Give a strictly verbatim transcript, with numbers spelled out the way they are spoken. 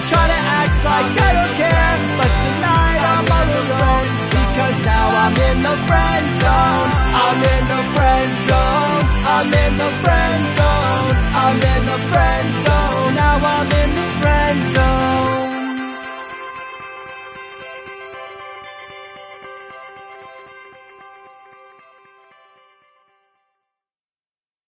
try to act like I don't care, but tonight I'm all alone, because now I'm in the friend zone. I'm in the friend zone. I'm in the friend zone.